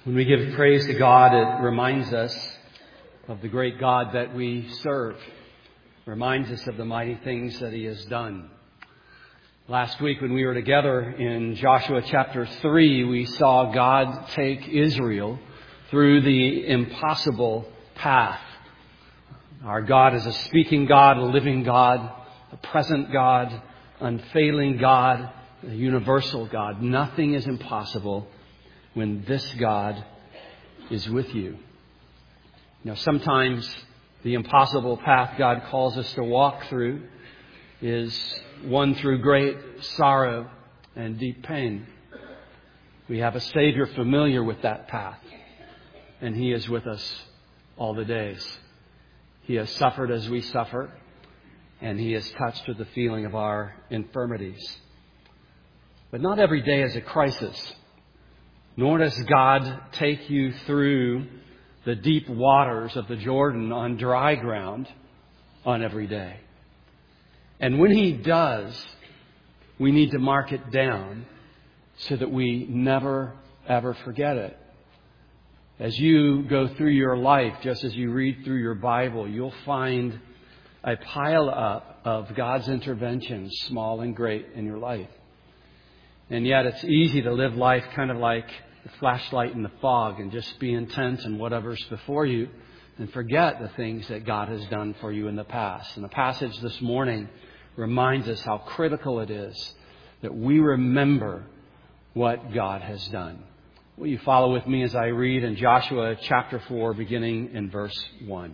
When we give praise to God, it reminds us of the great God that we serve. It reminds us of the mighty things that He has done. Last week when we were together in Joshua chapter 3, we saw God take Israel through the impossible path. Our God is a speaking God, a living God, a present God, unfailing God, a universal God. Nothing is impossible when this God is with you. Sometimes the impossible path God calls us to walk through is one through great sorrow and deep pain. We have a Savior familiar with that path, and He is with us all the days. He has suffered as we suffer, and He is touched with the feeling of our infirmities. But not every day is a crisis. Nor does God take you through the deep waters of the Jordan on dry ground on every day. And when He does, we need to mark it down so that we never, ever forget it. As you go through your life, just as you read through your Bible, you'll find a pile up of God's interventions, small and great, in your life. And yet it's easy to live life kind of like the flashlight in the fog and just be intent on whatever's before you and forget the things that God has done for you in the past. And the passage this morning reminds us how critical it is that we remember what God has done. Will you follow with me as I read in Joshua chapter 4, beginning in verse 1.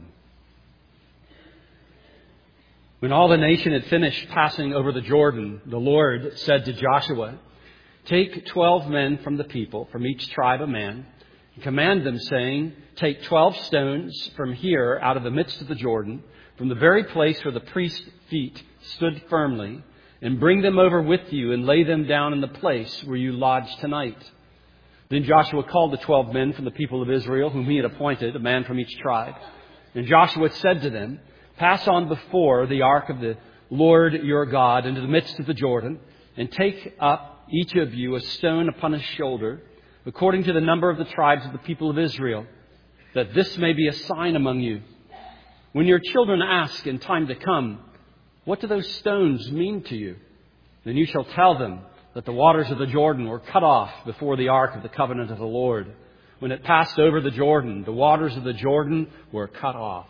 When all the nation had finished passing over the Jordan, the Lord said to Joshua, "Take 12 men from the people, from each tribe a man, and command them, saying, Take 12 stones from here out of the midst of the Jordan, from the very place where the priest's feet stood firmly, and bring them over with you and lay them down in the place where you lodge tonight." Then Joshua called the 12 men from the people of Israel, whom he had appointed, a man from each tribe. And Joshua said to them, "Pass on before the ark of the Lord your God into the midst of the Jordan, and take up each of you a stone upon his shoulder, according to the number of the tribes of the people of Israel, that this may be a sign among you. When your children ask in time to come, 'What do those stones mean to you?' then you shall tell them that the waters of the Jordan were cut off before the ark of the covenant of the Lord. When it passed over the Jordan, the waters of the Jordan were cut off.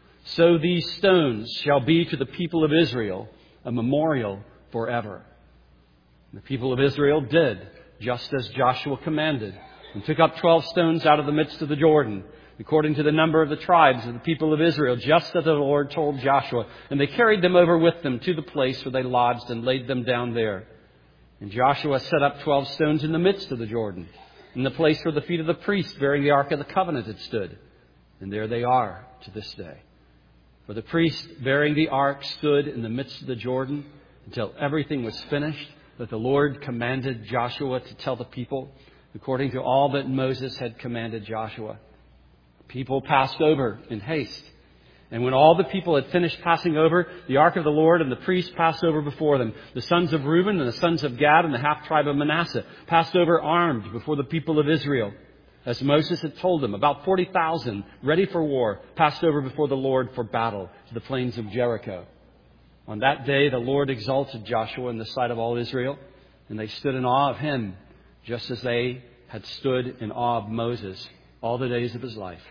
So these stones shall be to the people of Israel a memorial forever." The people of Israel did just as Joshua commanded, and took up 12 stones out of the midst of the Jordan, according to the number of the tribes of the people of Israel, just as the Lord told Joshua. And they carried them over with them to the place where they lodged and laid them down there. And Joshua set up 12 stones in the midst of the Jordan, in the place where the feet of the priests bearing the Ark of the Covenant had stood. And there they are to this day. For the priest bearing the Ark stood in the midst of the Jordan until everything was finished, that the Lord commanded Joshua to tell the people, according to all that Moses had commanded Joshua. The people passed over in haste. And when all the people had finished passing over, the ark of the Lord and the priests passed over before them. The sons of Reuben and the sons of Gad and the half-tribe of Manasseh passed over armed before the people of Israel. As Moses had told them, about 40,000 ready for war passed over before the Lord for battle to the plains of Jericho. On that day, the Lord exalted Joshua in the sight of all Israel, and they stood in awe of him, just as they had stood in awe of Moses all the days of his life.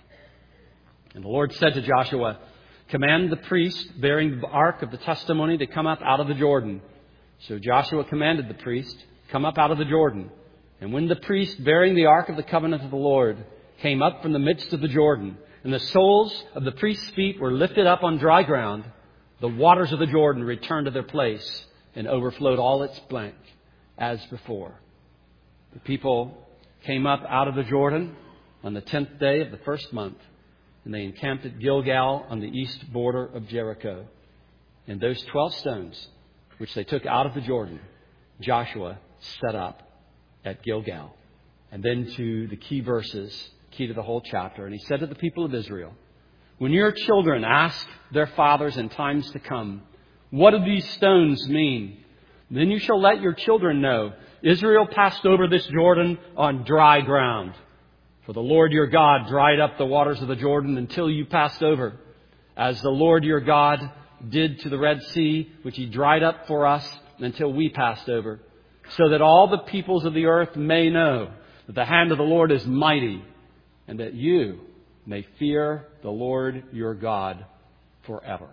And the Lord said to Joshua, "Command the priest bearing the ark of the testimony to come up out of the Jordan." So Joshua commanded the priest, "Come up out of the Jordan." And when the priest bearing the ark of the covenant of the Lord came up from the midst of the Jordan, and the soles of the priest's feet were lifted up on dry ground, the waters of the Jordan returned to their place and overflowed all its bank as before. The people came up out of the Jordan on the 10th day of the first month, and they encamped at Gilgal on the east border of Jericho. And those 12 stones, which they took out of the Jordan, Joshua set up at Gilgal. And then to the key verses, key to the whole chapter. And he said to the people of Israel, "When your children ask their fathers in times to come, 'What do these stones mean?' then you shall let your children know, Israel passed over this Jordan on dry ground. For the Lord your God dried up the waters of the Jordan until you passed over, as the Lord your God did to the Red Sea, which He dried up for us until we passed over, so that all the peoples of the earth may know that the hand of the Lord is mighty, and that you may fear the Lord your God forever.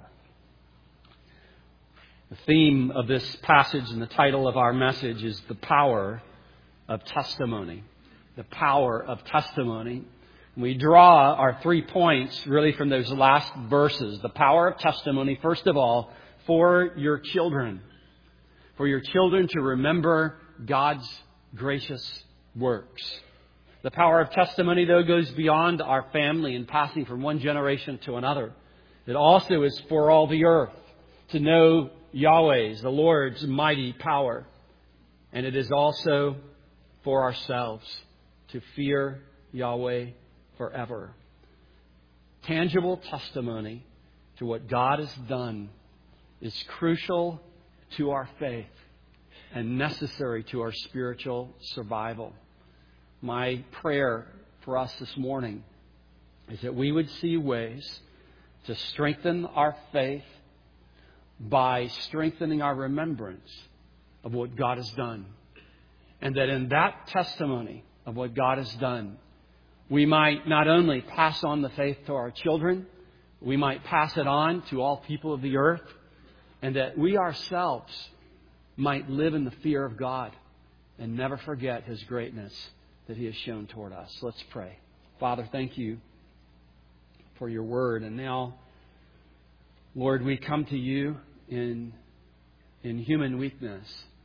The theme of this passage and the title of our message is the power of testimony. The power of testimony. We draw our 3 points really from those last verses. The power of testimony, first of all, for your children. For your children to remember God's gracious works. The power of testimony, though, goes beyond our family and passing from one generation to another. It also is for all the earth to know Yahweh's, the Lord's mighty power. And it is also for ourselves to fear Yahweh forever. Tangible testimony to what God has done is crucial to our faith and necessary to our spiritual survival. My prayer for us this morning is that we would see ways to strengthen our faith by strengthening our remembrance of what God has done. And that in that testimony of what God has done, we might not only pass on the faith to our children, we might pass it on to all people of the earth, and that we ourselves might live in the fear of God and never forget His greatness that He has shown toward us. Let's pray. Father, thank you for your word. And now, Lord, we come to you in human weakness.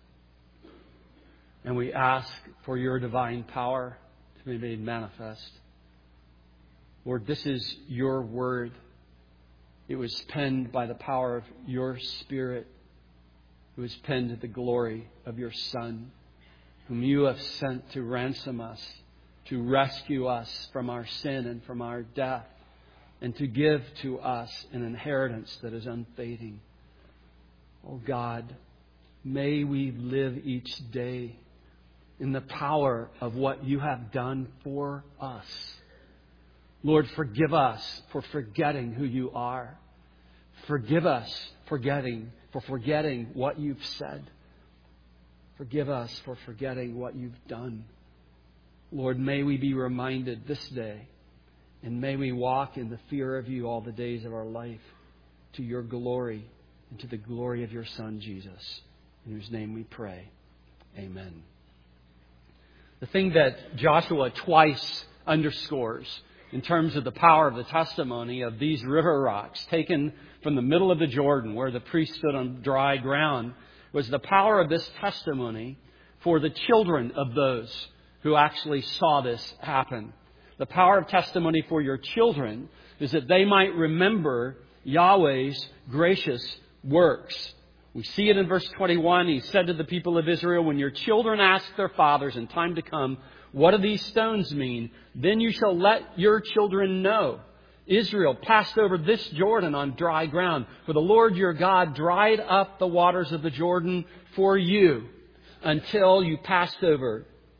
And we ask for your divine power to be made manifest. Lord, this is your word. It was penned by the power of your Spirit. It was penned to the glory of your Son, whom you have sent to ransom us, to rescue us from our sin and from our death, and to give to us an inheritance that is unfading. Oh God, may we live each day in the power of what you have done for us. Lord, forgive us for forgetting who you are. Forgive us for forgetting what you've said. Forgive us for forgetting what you've done. Lord, may we be reminded this day, and may we walk in the fear of you all the days of our life, to your glory and to the glory of your Son, Jesus, in whose name we pray. Amen. The thing that Joshua twice underscores in terms of the power of the testimony of these river rocks taken from the middle of the Jordan where the priest stood on dry ground was the power of this testimony for the children of those who actually saw this happen. The power of testimony for your children is that they might remember Yahweh's gracious works. We see it in verse 21. He said to the people of Israel, when your children ask their fathers in time to come, what do these stones mean? Then you shall let your children know. Israel passed over this Jordan on dry ground. For the Lord your God dried up the waters of the Jordan for you until you passed over,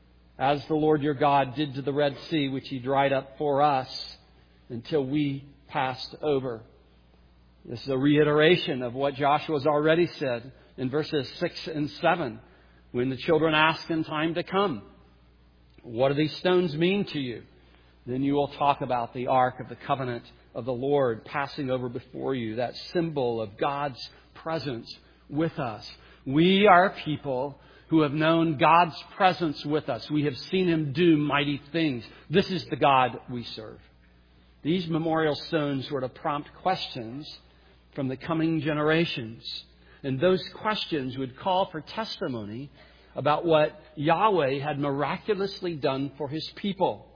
as the Lord your God did to the Red Sea, which He dried up for us until we passed over. This is a reiteration of what Joshua has already said in verses 6 and 7. When the children ask in time to come, what do these stones mean to you? Then you will talk about the Ark of the Covenant of the Lord passing over before you, that symbol of God's presence with us. We are people who have known God's presence with us. We have seen Him do mighty things. This is the God we serve. These memorial stones were to prompt questions from the coming generations. And those questions would call for testimony about what Yahweh had miraculously done for His people.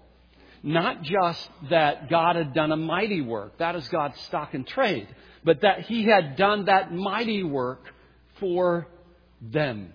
Not just that God had done a mighty work. That is God's stock and trade. But that He had done that mighty work for them.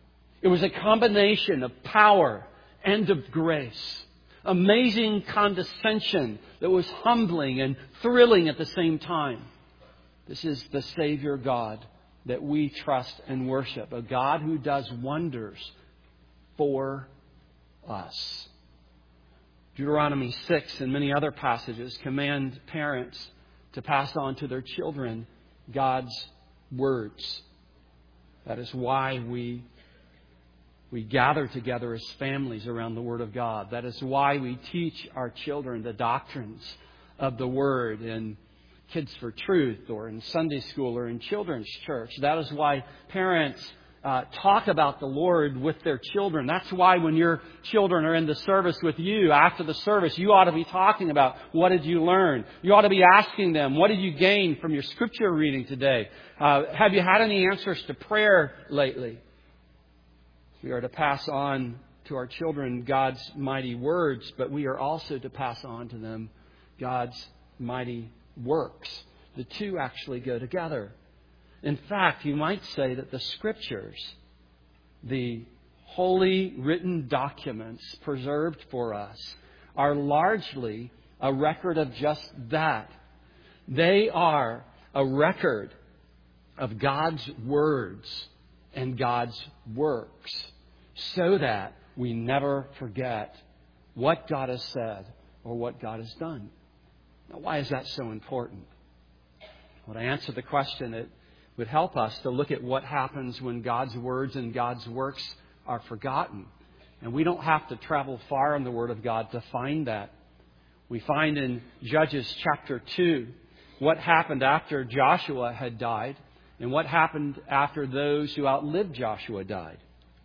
It was a combination of power and of grace. Amazing condescension that was humbling and thrilling at the same time. This is the Savior God that we trust and worship. A God who does wonders for us. Deuteronomy 6 and many other passages command parents to pass on to their children God's words. That is why we gather together as families around the Word of God. That is why we teach our children the doctrines of the Word in Kids for Truth or in Sunday school or in children's church. That is why parents talk about the Lord with their children. That's why when your children are in the service with you, after the service, you ought to be talking about what did you learn. You ought to be asking them, what did you gain from your scripture reading today? Have you had any answers to prayer lately? We are to pass on to our children God's mighty words, but we are also to pass on to them God's mighty works. The two actually go together. In fact, you might say that the Scriptures, the holy written documents preserved for us, are largely a record of just that. They are a record of God's words and God's works, so that we never forget what God has said or what God has done. Now, why is that so important? Well, to answer the question, it would help us to look at what happens when God's words and God's works are forgotten. And we don't have to travel far in the Word of God to find that. We find in Judges chapter 2 what happened after Joshua had died and what happened after those who outlived Joshua died.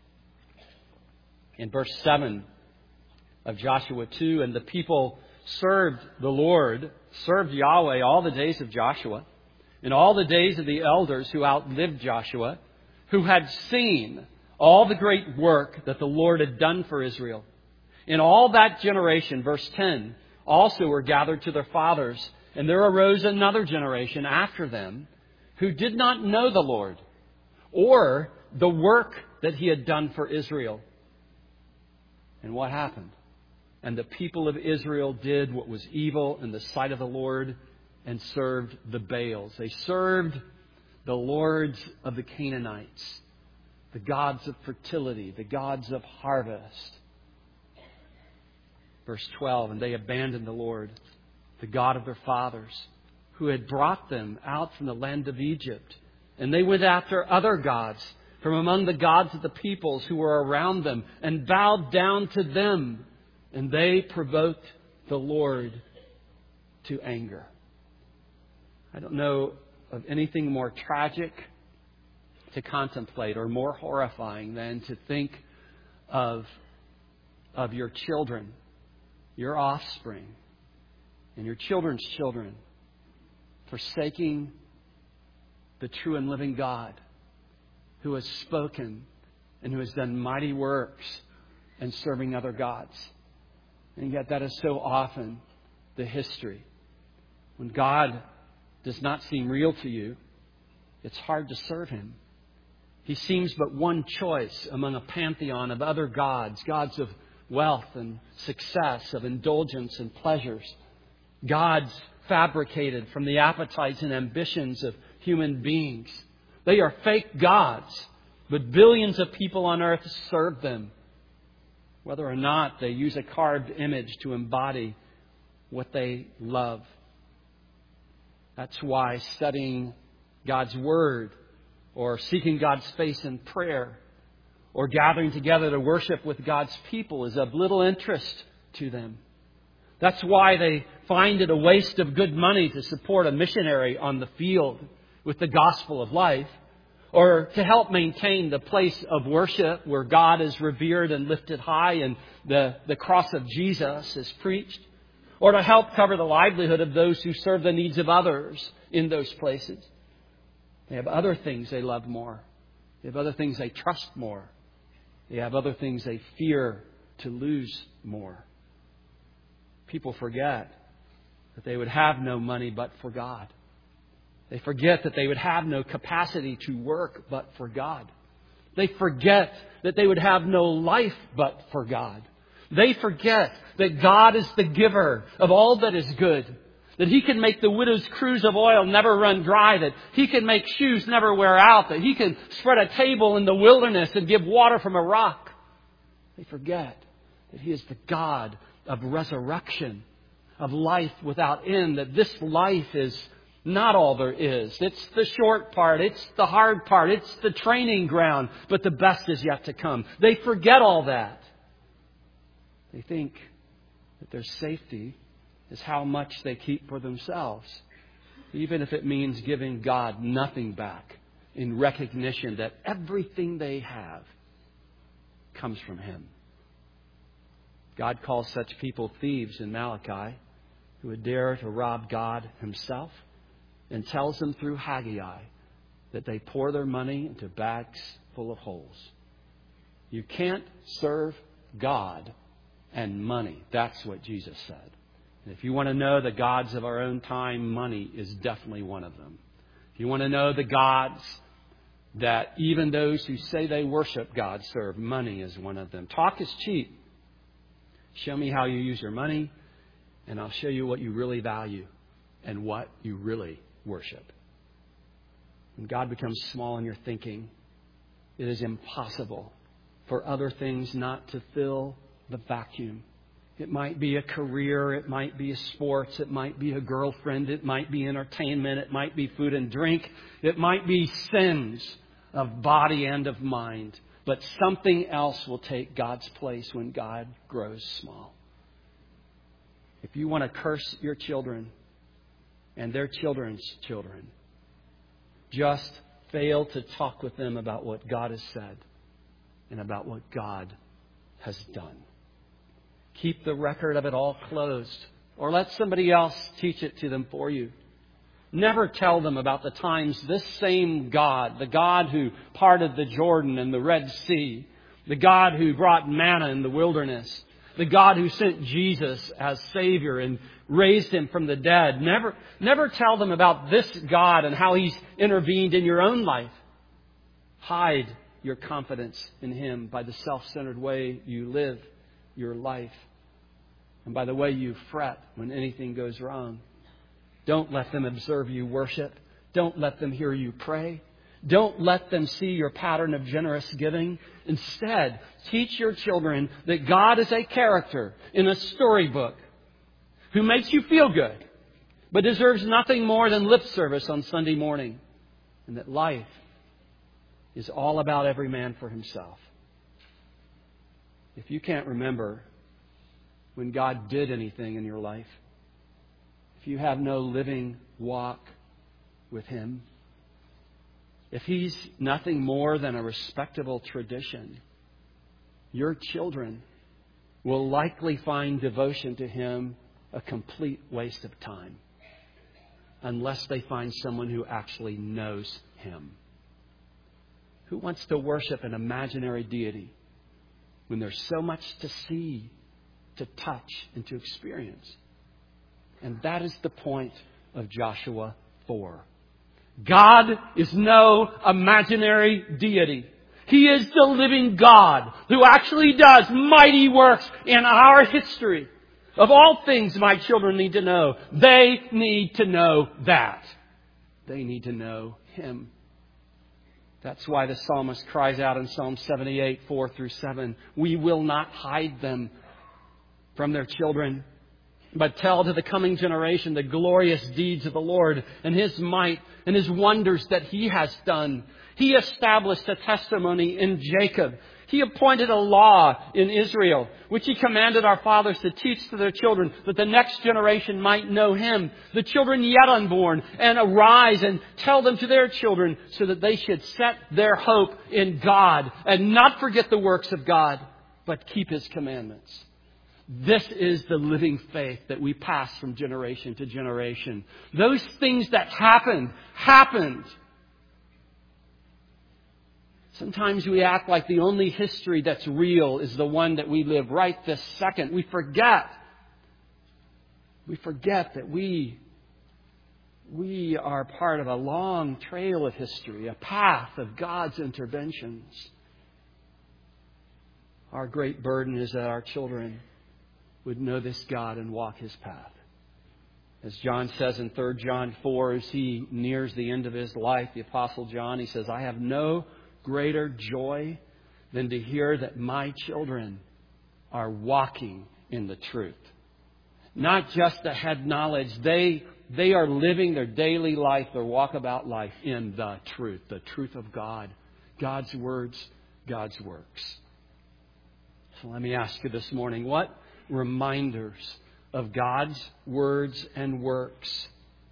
In verse 7 of Joshua 2, and the people served the Lord, served Yahweh all the days of Joshua, in all the days of the elders who outlived Joshua, who had seen all the great work that the Lord had done for Israel. In all that generation, verse 10, also were gathered to their fathers, and there arose another generation after them who did not know the Lord or the work that He had done for Israel. And what happened? And the people of Israel did what was evil in the sight of the Lord and served the Baals. They served the lords of the Canaanites, the gods of fertility, the gods of harvest. Verse 12, and they abandoned the Lord, the God of their fathers, who had brought them out from the land of Egypt. And they went after other gods from among the gods of the peoples who were around them and bowed down to them. And they provoked the Lord to anger. I don't know of anything more tragic to contemplate or more horrifying than to think of your children, your offspring, and your children's children forsaking the true and living God who has spoken and who has done mighty works and serving other gods. And yet that is so often the history. When God does not seem real to you, it's hard to serve Him. He seems but one choice among a pantheon of other gods, gods of wealth and success, of indulgence and pleasures, gods fabricated from the appetites and ambitions of human beings. They are fake gods, but billions of people on earth serve them, whether or not they use a carved image to embody what they love. That's why studying God's Word or seeking God's face in prayer or gathering together to worship with God's people is of little interest to them. That's why they find it a waste of good money to support a missionary on the field with the gospel of life, or to help maintain the place of worship where God is revered and lifted high and the cross of Jesus is preached, or to help cover the livelihood of those who serve the needs of others in those places. They have other things they love more. They have other things they trust more. They have other things they fear to lose more. People forget that they would have no money but for God. They forget that they would have no capacity to work but for God. They forget that they would have no life but for God. They forget that God is the giver of all that is good. That He can make the widow's cruse of oil never run dry. That He can make shoes never wear out. That He can spread a table in the wilderness and give water from a rock. They forget that He is the God of resurrection, of life without end, that this life is not all there is. It's the short part. It's the hard part. It's the training ground. But the best is yet to come. They forget all that. They think that their safety is how much they keep for themselves, even if it means giving God nothing back in recognition that everything they have comes from Him. God calls such people thieves in Malachi, who would dare to rob God Himself, and tells them through Haggai that they pour their money into bags full of holes. You can't serve God and money. That's what Jesus said. And if you want to know the gods of our own time, money is definitely one of them. If you want to know the gods that even those who say they worship God serve, money is one of them. Talk is cheap. Show me how you use your money, and I'll show you what you really value and what you really worship. When God becomes small in your thinking, it is impossible for other things not to fill the vacuum. It might be a career, it might be sports, it might be a girlfriend, it might be entertainment, it might be food and drink, it might be sins of body and of mind. But something else will take God's place when God grows small. If you want to curse your children and their children's children, just fail to talk with them about what God has said and about what God has done. Keep the record of it all closed, or let somebody else teach it to them for you. Never tell them about the times this same God, the God who parted the Jordan and the Red Sea, the God who brought manna in the wilderness, the God who sent Jesus as Savior and raised Him from the dead. Never tell them about this God and how He's intervened in your own life. Hide your confidence in Him by the self-centered way you live your life and by the way you fret when anything goes wrong. Don't let them observe you worship. Don't let them hear you pray. Don't let them see your pattern of generous giving. Instead, teach your children that God is a character in a storybook who makes you feel good, but deserves nothing more than lip service on Sunday morning, and that life is all about every man for himself. If you can't remember when God did anything in your life, if you have no living walk with Him, if He's nothing more than a respectable tradition, your children will likely find devotion to Him a complete waste of time, unless they find someone who actually knows Him. Who wants to worship an imaginary deity when there's so much to see, to touch, and to experience? And that is the point of Joshua 4. God is no imaginary deity. He is the living God who actually does mighty works in our history. Of all things my children need to know, they need to know that. They need to know Him. That's why the psalmist cries out in Psalm 78, 4 through 7, we will not hide them from their children, but tell to the coming generation the glorious deeds of the Lord and His might and His wonders that He has done. He established a testimony in Jacob. He appointed a law in Israel, which He commanded our fathers to teach to their children, that the next generation might know Him, the children yet unborn, and arise and tell them to their children, so that they should set their hope in God and not forget the works of God, but keep His commandments. This is the living faith that we pass from generation to generation. Those things that happened. Sometimes we act like the only history that's real is the one that we live right this second. We forget that we are part of a long trail of history, a path of God's interventions. Our great burden is that our children would know this God and walk His path. As John says in 3 John 4, as he nears the end of his life, the Apostle John, he says, I have no greater joy than to hear that my children are walking in the truth. Not just a head knowledge. They are living their daily life, their walkabout life in the truth of God. God's words, God's works. So let me ask you this morning, what reminders of God's words and works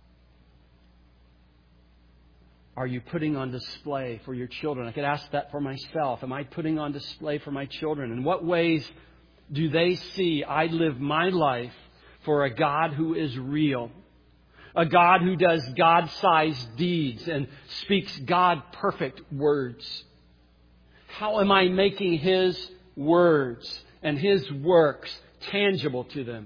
are you putting on display for your children? I could ask that for myself. Am I putting on display for my children? In what ways do they see I live my life for a God who is real? A God who does God-sized deeds and speaks God-perfect words. How am I making His words and His works tangible to them?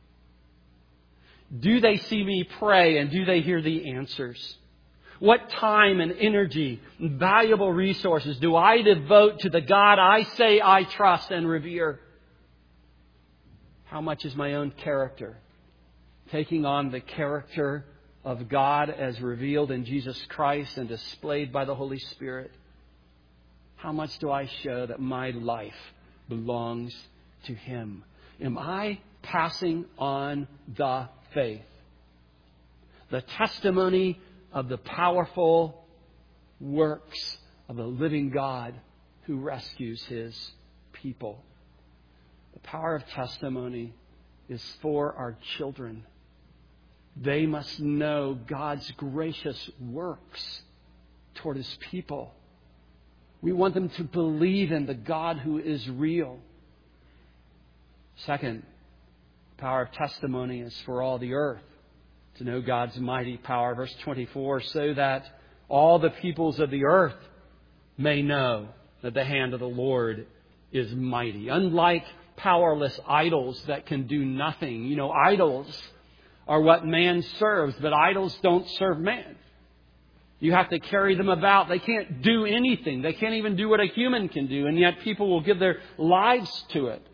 Do they see me pray and do they hear the answers? What time and energy and valuable resources do I devote to the God I say I trust and revere? How much is my own character taking on the character of God as revealed in Jesus Christ and displayed by the Holy Spirit? How much do I show that my life belongs to Him? Am I passing on the faith, the testimony of the powerful works of the living God who rescues His people? The power of testimony is for our children. They must know God's gracious works toward His people. We want them to believe in the God who is real. Second, the power of testimony is for all the earth to know God's mighty power. Verse 24, so that all the peoples of the earth may know that the hand of the Lord is mighty. Unlike powerless idols that can do nothing. You know, idols are what man serves, but idols don't serve man. You have to carry them about. They can't do anything. They can't even do what a human can do, and yet people will give their lives to it.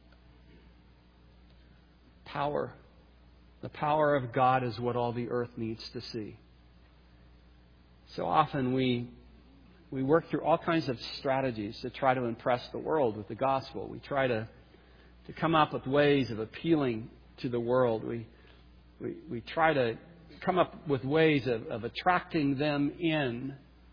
Power. The power of God is what all the earth needs to see. So often we work through all kinds of strategies to try to impress the world with the gospel. We try to come up with ways of appealing to the world. We try to come up with ways of attracting them in.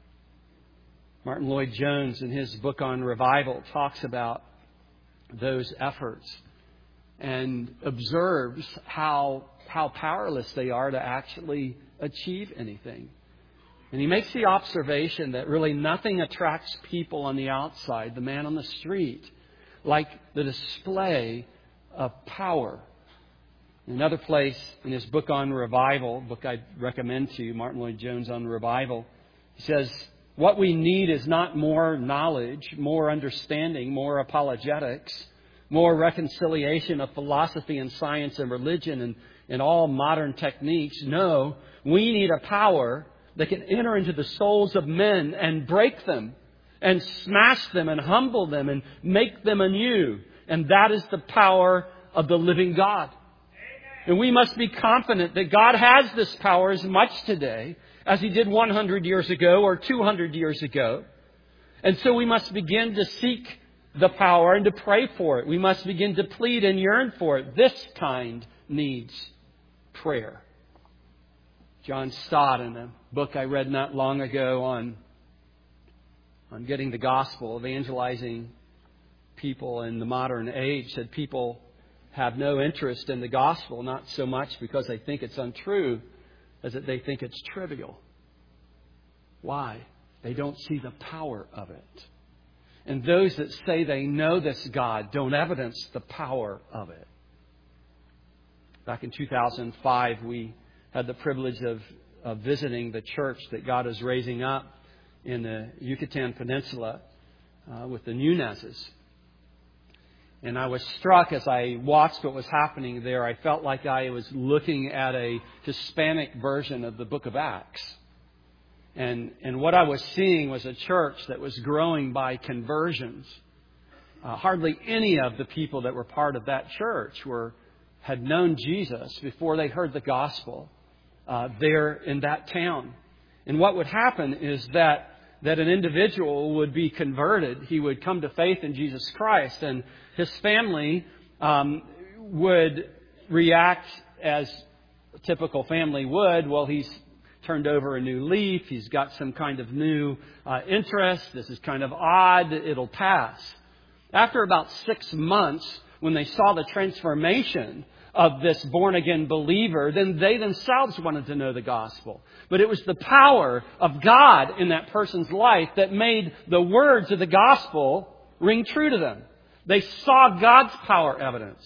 Martin Lloyd-Jones, in his book on revival, talks about those efforts and observes how powerless they are to actually achieve anything. And he makes the observation that really nothing attracts people on the outside, the man on the street, like the display of power. In another place in his book on revival, a book I'd recommend to you, Martin Lloyd-Jones on revival, he says, what we need is not more knowledge, more understanding, more apologetics, more reconciliation of philosophy and science and religion and all modern techniques. No, we need a power that can enter into the souls of men and break them and smash them and humble them and make them anew. And that is the power of the living God. And we must be confident that God has this power as much today as He did 100 years ago or 200 years ago. And so we must begin to seek the power and to pray for it. We must begin to plead and yearn for it. This kind needs prayer. John Stott, in a book I read not long ago on getting the gospel, evangelizing people in the modern age, said people have no interest in the gospel, not so much because they think it's untrue as that they think it's trivial. Why? They don't see the power of it. And those that say they know this God don't evidence the power of it. Back in 2005, we had the privilege of visiting the church that God is raising up in the Yucatan Peninsula with the Nunezes. And I was struck as I watched what was happening there. I felt like I was looking at a Hispanic version of the book of Acts. And what I was seeing was a church that was growing by conversions. Hardly any of the people that were part of that church had known Jesus before they heard the gospel there in that town. And what would happen is that an individual would be converted. He would come to faith in Jesus Christ, and his family would react as a typical family would. Well, he's turned over a new leaf. He's got some kind of new interest. This is kind of odd. It'll pass. After about 6 months, when they saw the transformation of this born-again believer, then they themselves wanted to know the gospel. But it was the power of God in that person's life that made the words of the gospel ring true to them. They saw God's power evidence.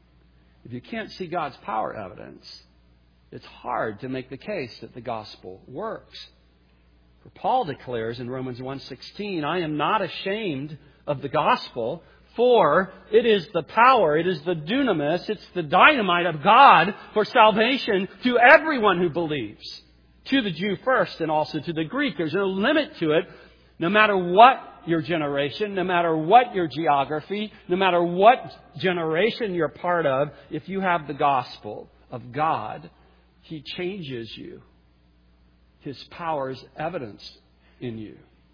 If you can't see God's power evidence, it's hard to make the case that the gospel works. For Paul declares in Romans 1:16, I am not ashamed of the gospel, for it is the power, it is the dunamis, it's the dynamite of God for salvation to everyone who believes. To the Jew first and also to the Greek. There's no limit to it. No matter what your generation, no matter what your geography, no matter what generation you're part of, if you have the gospel of God, He changes you. His power is evidenced in you.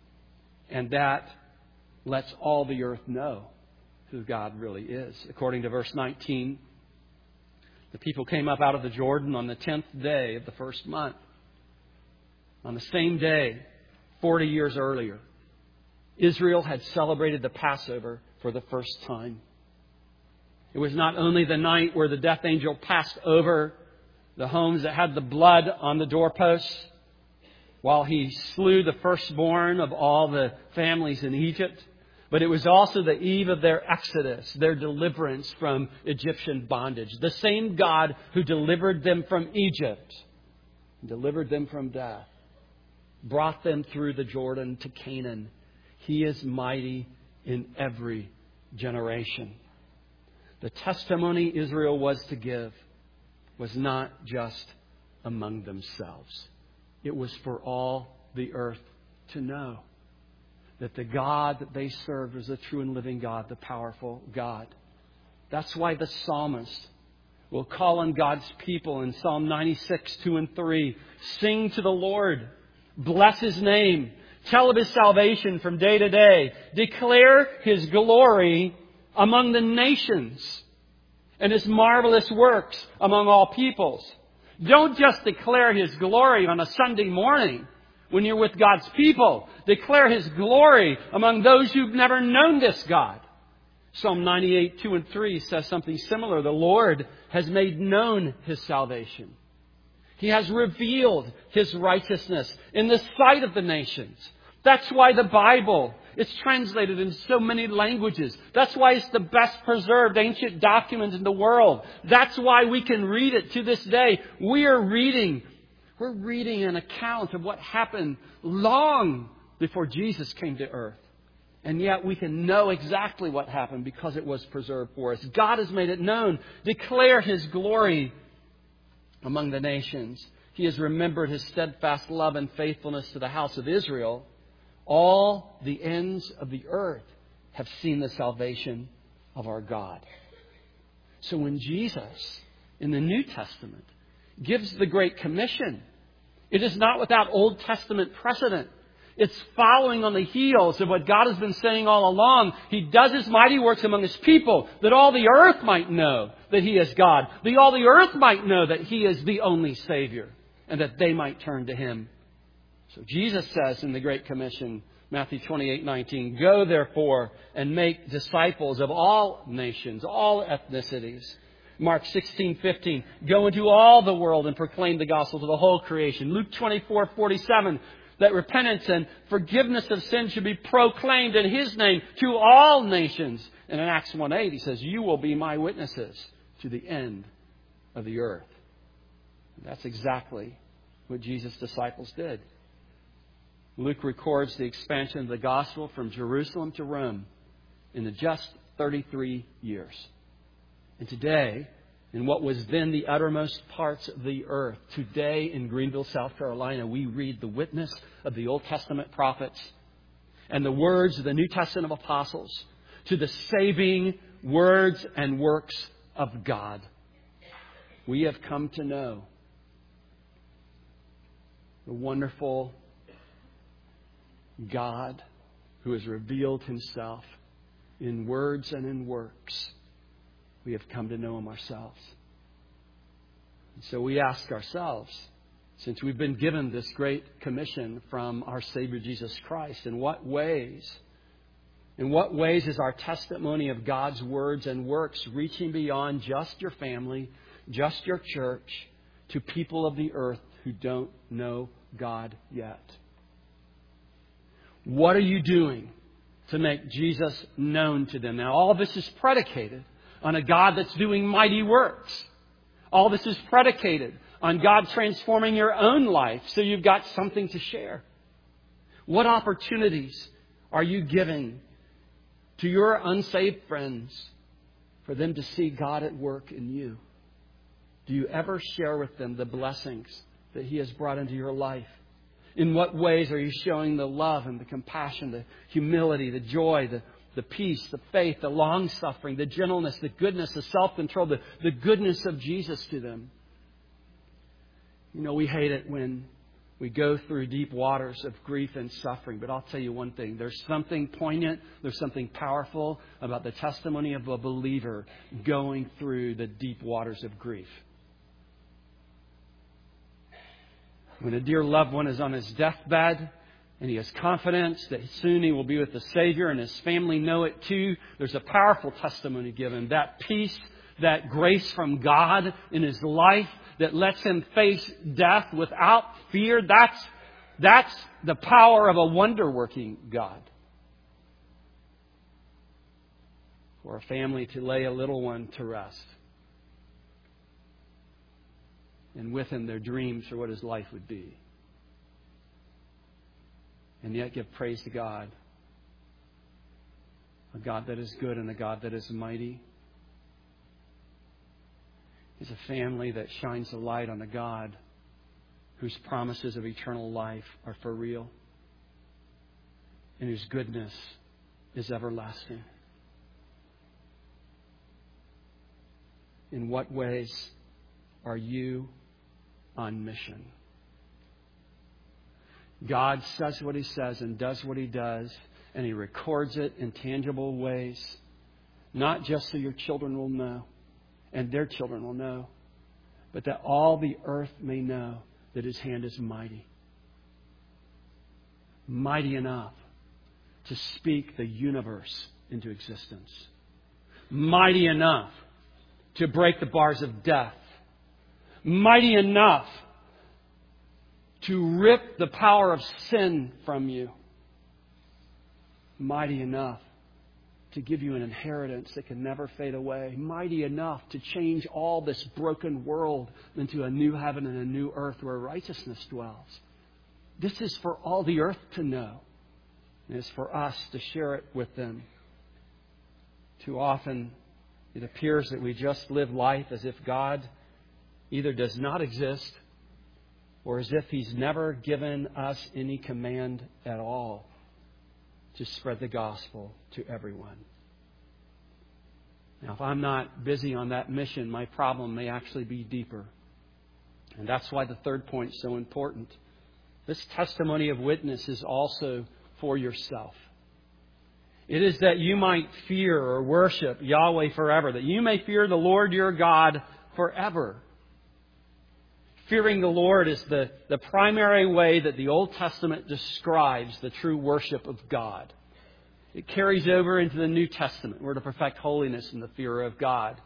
And that lets all the earth know who God really is. According to verse 19, the people came up out of the Jordan on the 10th day of the first month. On the same day, 40 years earlier, Israel had celebrated the Passover for the first time. It was not only the night where the death angel passed over the homes that had the blood on the doorposts while he slew the firstborn of all the families in Egypt, but it was also the eve of their exodus, their deliverance from Egyptian bondage. The same God who delivered them from Egypt, delivered them from death, brought them through the Jordan to Canaan. He is mighty in every generation. The testimony Israel was to give was not just among themselves. It was for all the earth to know that the God that they served was the true and living God, the powerful God. That's why the psalmist will call on God's people in Psalm 96, 2 and 3. Sing to the Lord. Bless His name. Tell of His salvation from day to day. Declare His glory among the nations and His marvelous works among all peoples. Don't just declare His glory on a Sunday morning when you're with God's people. Declare His glory among those who've never known this God. Psalm 98, 2 and 3 says something similar. The Lord has made known His salvation. He has revealed His righteousness in the sight of the nations. That's why the Bible is translated in so many languages. That's why it's the best preserved ancient document in the world. That's why we can read it to this day. We're reading an account of what happened long before Jesus came to earth. And yet we can know exactly what happened because it was preserved for us. God has made it known. Declare His glory among the nations. He has remembered His steadfast love and faithfulness to the house of Israel. All the ends of the earth have seen the salvation of our God. So when Jesus, in the New Testament, gives the Great Commission, it is not without Old Testament precedent. It's following on the heels of what God has been saying all along. He does His mighty works among His people that all the earth might know that He is God. That all the earth might know that He is the only Savior and that they might turn to Him. So Jesus says in the Great Commission, Matthew 28:19, Go therefore and make disciples of all nations, all ethnicities. Mark 16:15, Go into all the world and proclaim the gospel to the whole creation. Luke 24:47, that repentance and forgiveness of sin should be proclaimed in His name to all nations. And in Acts 1:8, He says, You will be my witnesses to the end of the earth. And that's exactly what Jesus' disciples did. Luke records the expansion of the gospel from Jerusalem to Rome in just 33 years. And today, in what was then the uttermost parts of the earth, today in Greenville, South Carolina, we read the witness of the Old Testament prophets and the words of the New Testament apostles to the saving words and works of God. We have come to know the wonderful God who has revealed Himself in words and in works we have come to know Him ourselves. And so we ask ourselves, since we've been given this great commission from our Savior Jesus Christ, in what ways is our testimony of God's words and works reaching beyond just your family, just your church, to people of the earth who don't know God yet? What are you doing to make Jesus known to them? Now, all of this is predicated on a God that's doing mighty works. All this is predicated on God transforming your own life so you've got something to share. What opportunities are you giving to your unsaved friends for them to see God at work in you? Do you ever share with them the blessings that He has brought into your life? In what ways are you showing the love and the compassion, the humility, the joy, the peace, the faith, the long-suffering, the gentleness, the goodness, the self-control, the goodness of Jesus to them? You know, we hate it when we go through deep waters of grief and suffering. But I'll tell you one thing. There's something poignant, there's something powerful about the testimony of a believer going through the deep waters of grief. When a dear loved one is on his deathbed and he has confidence that soon he will be with the Savior and his family know it too, there's a powerful testimony given. That peace, that grace from God in his life that lets him face death without fear, that's the power of a wonder-working God. For a family to lay a little one to rest, and with him their dreams for what his life would be. And yet give praise to God. A God that is good and a God that is mighty. Is a family that shines a light on a God whose promises of eternal life are for real and whose goodness is everlasting. In what ways are you on mission? God says what He says and does what He does, and He records it in tangible ways, not just so your children will know and their children will know, but that all the earth may know that His hand is mighty. Mighty enough to speak the universe into existence. Mighty enough to break the bars of death. Mighty enough to rip the power of sin from you. Mighty enough to give you an inheritance that can never fade away. Mighty enough to change all this broken world into a new heaven and a new earth where righteousness dwells. This is for all the earth to know. And it's for us to share it with them. Too often it appears that we just live life as if God either does not exist or as if He's never given us any command at all to spread the gospel to everyone. Now, if I'm not busy on that mission, my problem may actually be deeper. And that's why the third point is so important. This testimony of witness is also for yourself. It is that you might fear or worship Yahweh forever, that you may fear the Lord your God forever. Fearing the Lord is the primary way that the Old Testament describes the true worship of God. It carries over into the New Testament. We're to perfect holiness in the fear of God.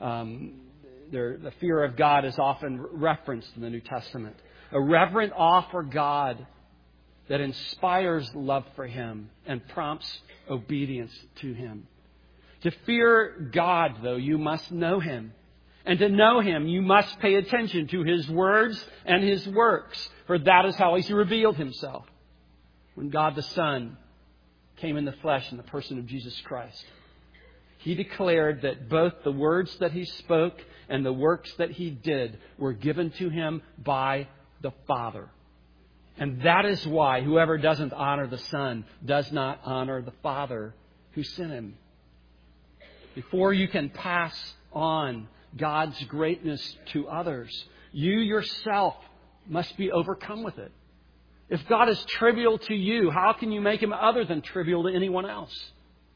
The fear of God is often referenced in the New Testament. A reverent awe for God that inspires love for Him and prompts obedience to Him. To fear God, though, you must know Him. And to know Him, you must pay attention to His words and His works, for that is how He's revealed Himself. When God the Son came in the flesh in the person of Jesus Christ, He declared that both the words that He spoke and the works that He did were given to Him by the Father. And that is why whoever doesn't honor the Son does not honor the Father who sent Him. Before you can pass on God's greatness to others, you yourself must be overcome with it. If God is trivial to you, how can you make Him other than trivial to anyone else?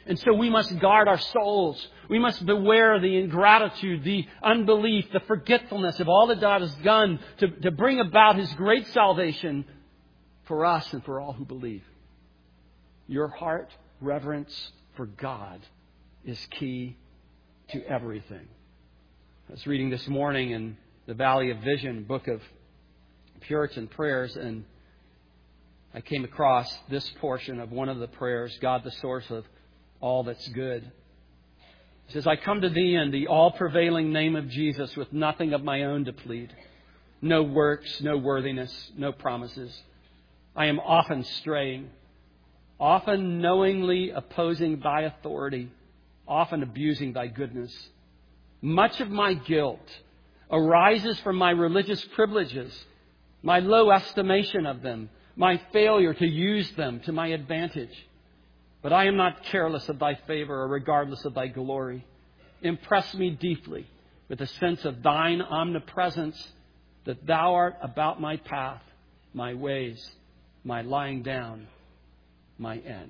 And so we must guard our souls. We must beware the ingratitude, the unbelief, the forgetfulness of all that God has done to bring about His great salvation for us and for all who believe. Your heart reverence for God is key to everything. I was reading this morning in the Valley of Vision, book of Puritan prayers, and I came across this portion of one of the prayers, God the source of all that's good. It says, I come to Thee in the all-prevailing name of Jesus with nothing of my own to plead. No works, no worthiness, no promises. I am often straying, often knowingly opposing Thy authority, often abusing Thy goodness. Much of my guilt arises from my religious privileges, my low estimation of them, my failure to use them to my advantage. But I am not careless of Thy favor or regardless of Thy glory. Impress me deeply with a sense of Thine omnipresence, that Thou art about my path, my ways, my lying down, my end.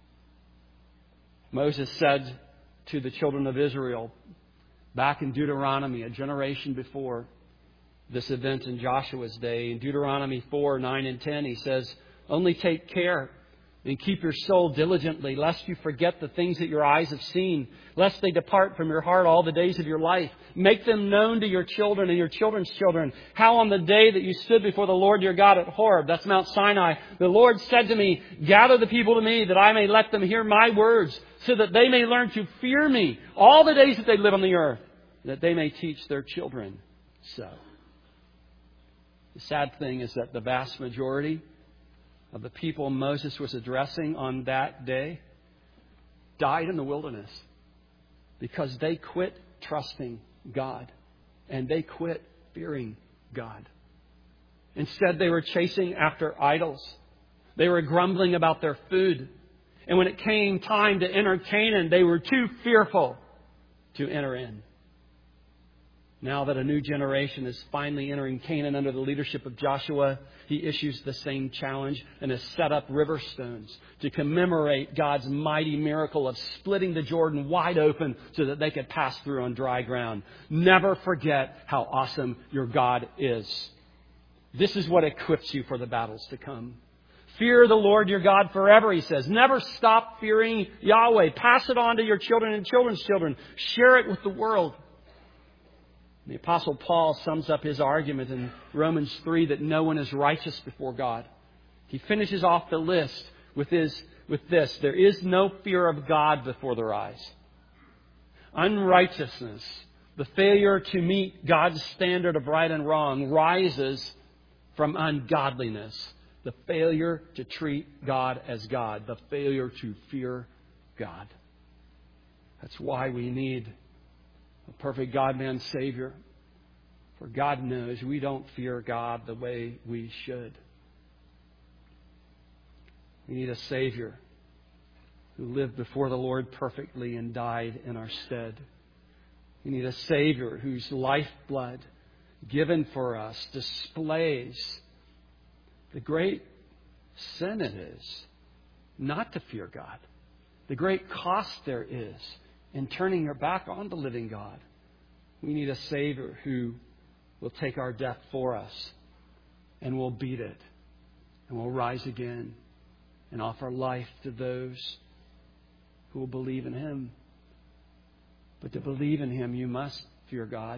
Moses said to the children of Israel back in Deuteronomy, a generation before this event in Joshua's day, in Deuteronomy 4, 9 and 10, he says, only take care and keep your soul diligently, lest you forget the things that your eyes have seen, lest they depart from your heart all the days of your life. Make them known to your children and your children's children, how on the day that you stood before the Lord your God at Horeb, that's Mount Sinai, the Lord said to me, gather the people to me, that I may let them hear my words, so that they may learn to fear me all the days that they live on the earth, that they may teach their children so. The sad thing is that the vast majority of the people Moses was addressing on that day died in the wilderness because they quit trusting God and they quit fearing God. Instead, they were chasing after idols. They were grumbling about their food. And when it came time to enter Canaan, they were too fearful to enter in. Now that a new generation is finally entering Canaan under the leadership of Joshua, he issues the same challenge and has set up river stones to commemorate God's mighty miracle of splitting the Jordan wide open so that they could pass through on dry ground. Never forget how awesome your God is. This is what equips you for the battles to come. Fear the Lord your God forever, he says. Never stop fearing Yahweh. Pass it on to your children and children's children. Share it with the world. The Apostle Paul sums up his argument in Romans 3 that no one is righteous before God. He finishes off the list with this. There is no fear of God before their eyes. Unrighteousness, the failure to meet God's standard of right and wrong, rises from ungodliness. The failure to treat God as God. The failure to fear God. That's why we need a perfect God-man Savior. For God knows we don't fear God the way we should. We need a Savior who lived before the Lord perfectly and died in our stead. We need a Savior whose lifeblood given for us displays the great sin it is not to fear God. The great cost there is in turning your back on the living God. We need a Savior who will take our death for us and will beat it and will rise again and offer life to those who will believe in Him. But to believe in Him, you must fear God.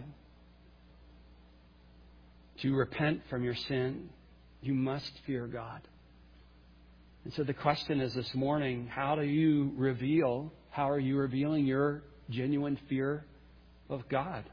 To repent from your sin, you must fear God. And so the question is this morning, how are you revealing your genuine fear of God?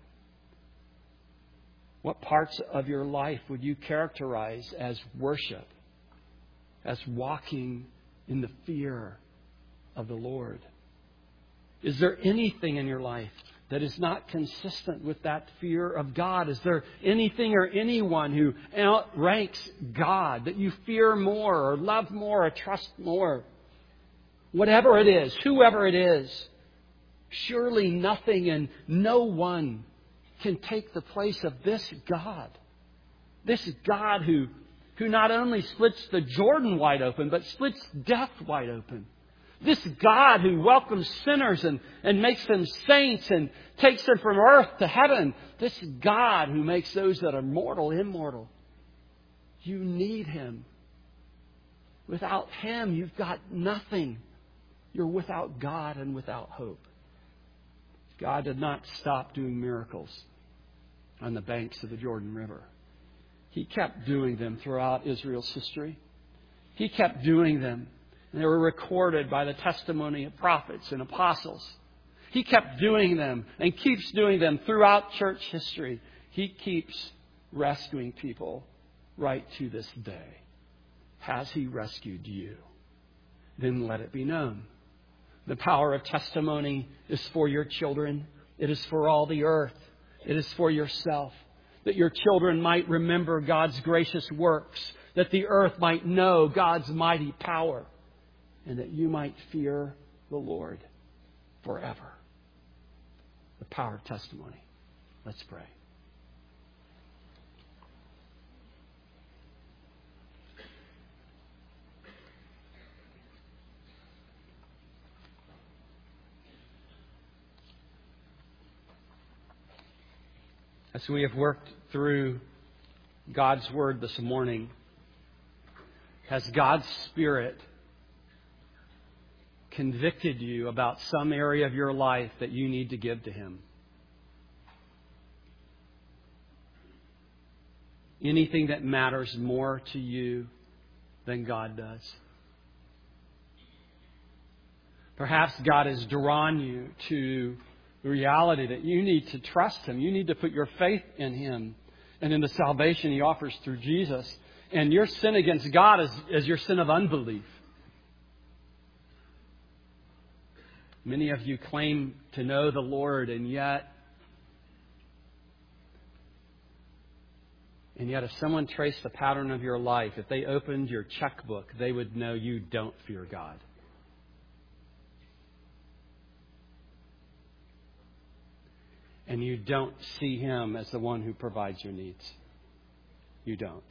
What parts of your life would you characterize as worship, as walking in the fear of the Lord? Is there anything in your life that is not consistent with that fear of God? Is there anything or anyone who outranks God that you fear more or love more or trust more? Whatever it is, whoever it is, surely nothing and no one can take the place of this God. This God who not only splits the Jordan wide open, but splits death wide open. This God who welcomes sinners and makes them saints and takes them from earth to heaven. This God who makes those that are mortal immortal. You need Him. Without Him, you've got nothing. You're without God and without hope. God did not stop doing miracles on the banks of the Jordan River. He kept doing them throughout Israel's history. He kept doing them. And they were recorded by the testimony of prophets and apostles. He kept doing them and keeps doing them throughout church history. He keeps rescuing people right to this day. Has He rescued you? Then let it be known. The power of testimony is for your children. It is for all the earth. It is for yourself. That your children might remember God's gracious works. That the earth might know God's mighty power. And that you might fear the Lord forever. The power of testimony. Let's pray. As we have worked through God's Word this morning, has God's Spirit convicted you about some area of your life that you need to give to Him? Anything that matters more to you than God does? Perhaps God has drawn you to the reality that you need to trust Him. You need to put your faith in Him and in the salvation He offers through Jesus. And your sin against God is your sin of unbelief. Many of you claim to know the Lord, and yet if someone traced the pattern of your life, if they opened your checkbook, they would know you don't fear God. And you don't see Him as the one who provides your needs. You don't.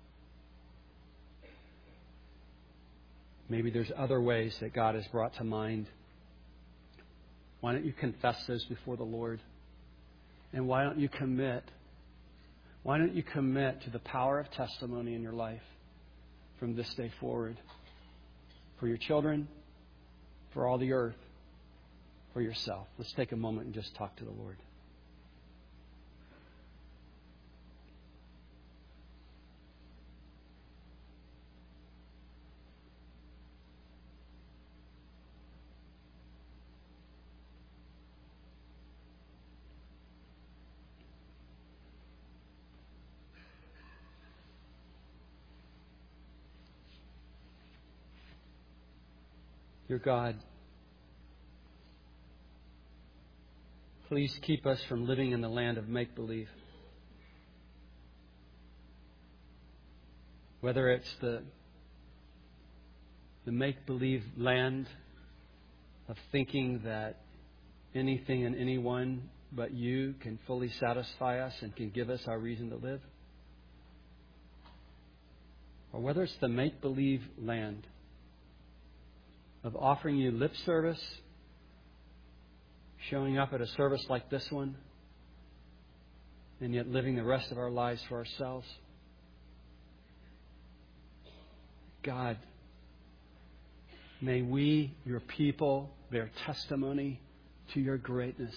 Maybe there's other ways that God has brought to mind. Why don't you confess those before the Lord? And why don't you commit? Why don't you commit to the power of testimony in your life from this day forward? For your children, for all the earth, for yourself. Let's take a moment and just talk to the Lord. Dear God, please keep us from living in the land of make-believe. Whether it's the make-believe land of thinking that anything and anyone but You can fully satisfy us and can give us our reason to live. Or whether it's the make-believe land of offering You lip service, showing up at a service like this one, and yet living the rest of our lives for ourselves. God, may we, Your people, bear testimony to Your greatness.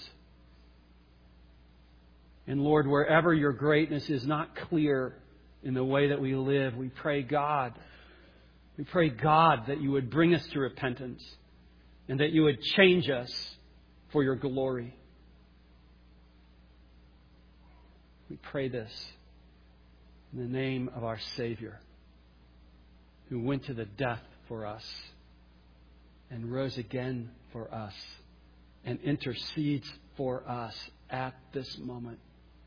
And Lord, wherever Your greatness is not clear in the way that we live, we pray, God, that You would bring us to repentance and that You would change us for Your glory. We pray this in the name of our Savior, who went to the death for us and rose again for us and intercedes for us at this moment.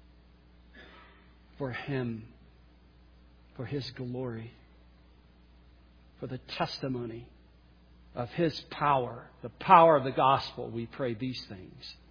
For Him, for His glory, for the testimony of His power, the power of the gospel, we pray these things